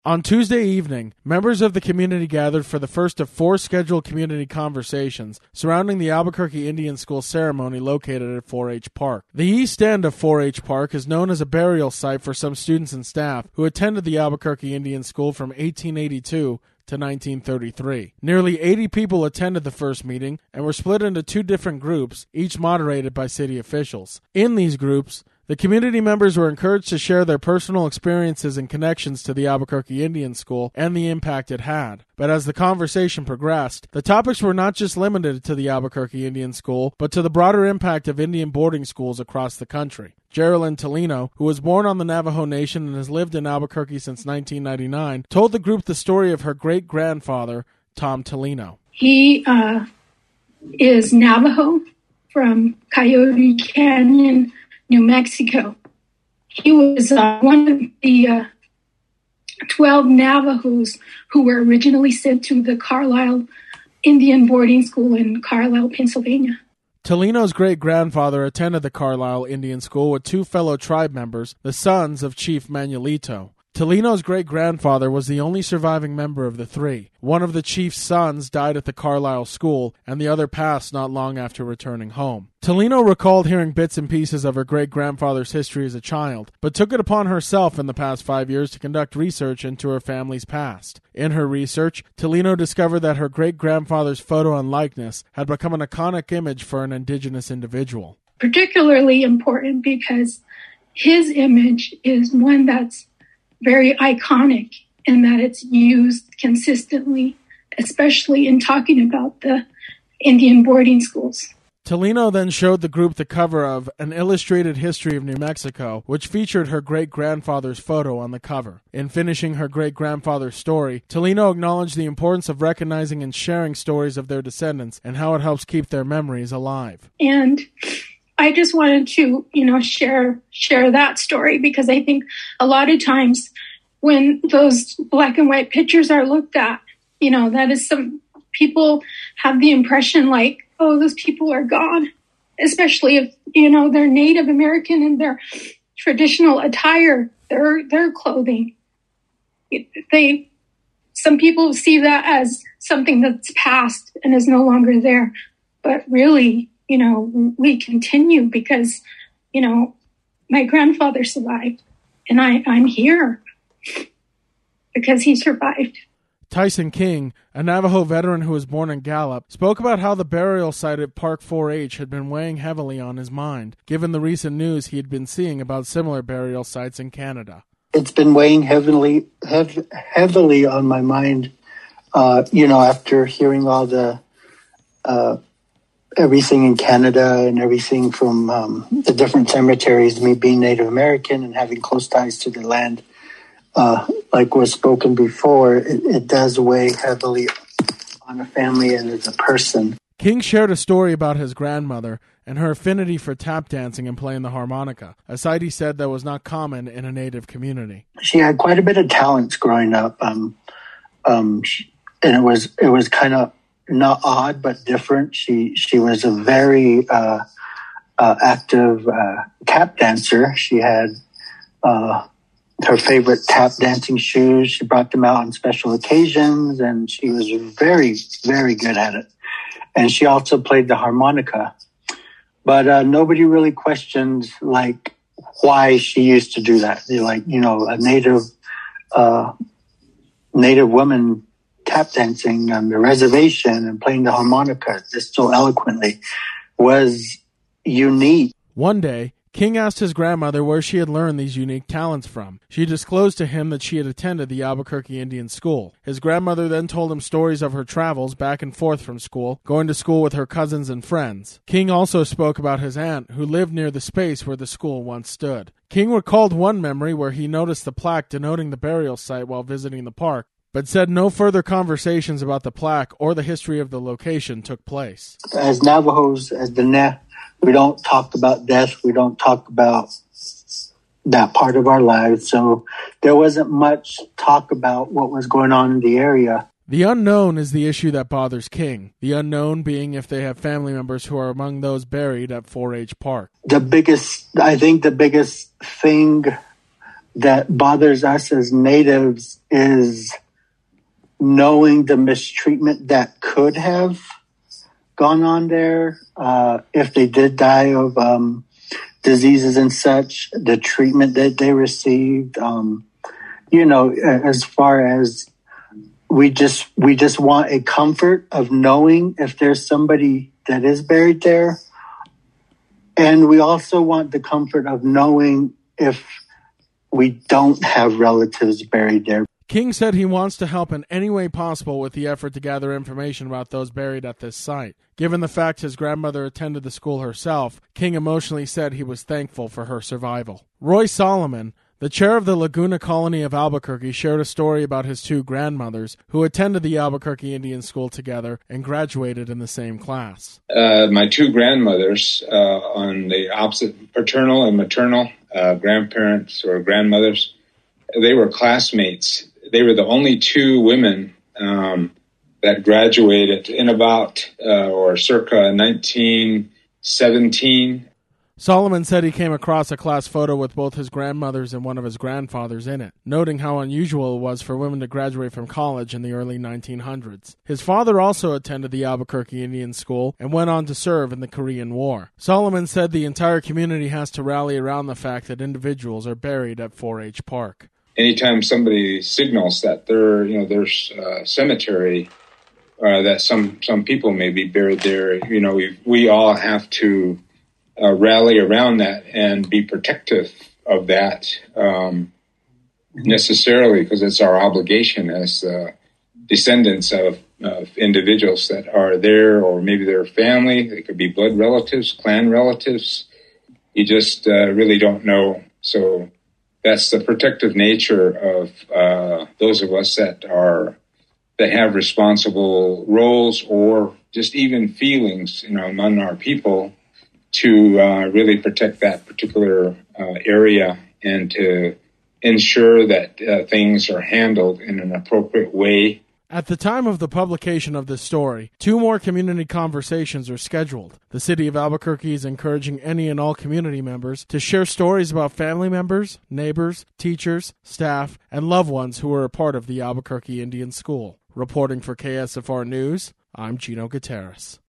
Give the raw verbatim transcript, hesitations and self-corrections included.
On Tuesday evening, members of the community gathered for the first of four scheduled community conversations surrounding the Albuquerque Indian School ceremony located at four H Park. The east end of four H Park is known as a burial site for some students and staff who attended the Albuquerque Indian School from eighteen eighty-two to nineteen thirty-three. Nearly eighty people attended the first meeting and were split into two different groups, each moderated by city officials. In these groups, the community members were encouraged to share their personal experiences and connections to the Albuquerque Indian School and the impact it had. But as the conversation progressed, the topics were not just limited to the Albuquerque Indian School, but to the broader impact of Indian boarding schools across the country. Geraldine Tolino, who was born on the Navajo Nation and has lived in Albuquerque since nineteen ninety-nine, told the group the story of her great-grandfather, Tom Tolino. He uh, is Navajo from Coyote Canyon, New Mexico. He was uh, one of the uh, twelve Navajos who were originally sent to the Carlisle Indian boarding school in Carlisle, Pennsylvania. Tolino's great-grandfather attended the Carlisle Indian School with two fellow tribe members, the sons of Chief Manuelito. Tolino's great-grandfather was the only surviving member of the three. One of the chief's sons died at the Carlisle school, and the other passed not long after returning home. Tolino recalled hearing bits and pieces of her great-grandfather's history as a child, but took it upon herself in the past five years to conduct research into her family's past. In her research, Tolino discovered that her great-grandfather's photo and likeness had become an iconic image for an indigenous individual. Particularly important because his image is one that's very iconic in that it's used consistently, especially in talking about the Indian boarding schools. Tolino then showed the group the cover of An Illustrated History of New Mexico, which featured her great-grandfather's photo on the cover. In finishing her great-grandfather's story, Tolino acknowledged the importance of recognizing and sharing stories of their descendants and how it helps keep their memories alive. And I just wanted to, you know, share share that story because I think a lot of times when those black and white pictures are looked at, you know, that is some people have the impression like, oh, those people are gone, especially if, you know, they're Native American and their traditional attire, their their clothing. They some people see that as something that's past and is no longer there, but really, you know, we continue because, you know, my grandfather survived and I, I'm here because he survived. Tyson King, a Navajo veteran who was born in Gallup, spoke about how the burial site at Park four H had been weighing heavily on his mind, given the recent news he had been seeing about similar burial sites in Canada. It's been weighing heavily, hev- heavily on my mind, uh, you know, after hearing all the uh, everything in Canada and everything from um, the different cemeteries, me being Native American and having close ties to the land. Uh, like was spoken before, it, it does weigh heavily on a family and as a person. King shared a story about his grandmother and her affinity for tap dancing and playing the harmonica, a sight he said that was not common in a Native community. She had quite a bit of talents growing up, um, um, she, and it was it was kind of not odd but different. She she was a very uh, uh, active uh, tap dancer. She had Uh, her favorite tap dancing shoes. She brought them out on special occasions, and she was very, very good at it. And she also played the harmonica. But uh, nobody really questioned, like, why she used to do that. They're like, you know, a native uh, native woman tap dancing on the reservation and playing the harmonica just so eloquently was unique. One day, King asked his grandmother where she had learned these unique talents from. She disclosed to him that she had attended the Albuquerque Indian School. His grandmother then told him stories of her travels back and forth from school, going to school with her cousins and friends. King also spoke about his aunt, who lived near the space where the school once stood. King recalled one memory where he noticed the plaque denoting the burial site while visiting the park, but said no further conversations about the plaque or the history of the location took place. As Navajos, as the Na- we don't talk about death. We don't talk about that part of our lives. So there wasn't much talk about what was going on in the area. The unknown is the issue that bothers King. The unknown being if they have family members who are among those buried at four H Park. The biggest, I think the biggest thing that bothers us as natives is knowing the mistreatment that could have gone on there. Uh, if they did die of um, diseases and such, the treatment that they received, um, you know, as far as we just, we just want a comfort of knowing if there's somebody that is buried there. And we also want the comfort of knowing if we don't have relatives buried there. King said he wants to help in any way possible with the effort to gather information about those buried at this site. Given the fact his grandmother attended the school herself, King emotionally said he was thankful for her survival. Roy Solomon, the chair of the Laguna Colony of Albuquerque, shared a story about his two grandmothers who attended the Albuquerque Indian School together and graduated in the same class. Uh, my two grandmothers uh, on the opposite paternal and maternal uh, grandparents or grandmothers, they were classmates. They were the only two women um, that graduated in about uh, or circa nineteen seventeen. Solomon said he came across a class photo with both his grandmothers and one of his grandfathers in it, noting how unusual it was for women to graduate from college in the early nineteen hundreds. His father also attended the Albuquerque Indian School and went on to serve in the Korean War. Solomon said the entire community has to rally around the fact that individuals are buried at four H Park. Anytime somebody signals that there, you know, there's a cemetery, uh, that some, some people may be buried there, you know, we, we all have to uh, rally around that and be protective of that um, necessarily, because it's our obligation as uh, descendants of, of individuals that are there, or maybe their family. They could be blood relatives, clan relatives. You just uh, really don't know. So that's the protective nature of uh, those of us that are that have responsible roles or just even feelings, you know, among our people to uh, really protect that particular uh, area and to ensure that uh, things are handled in an appropriate way. At the time of the publication of this story, two more community conversations are scheduled. The city of Albuquerque is encouraging any and all community members to share stories about family members, neighbors, teachers, staff, and loved ones who were a part of the Albuquerque Indian School. Reporting for K S F R News, I'm Gino Gutierrez.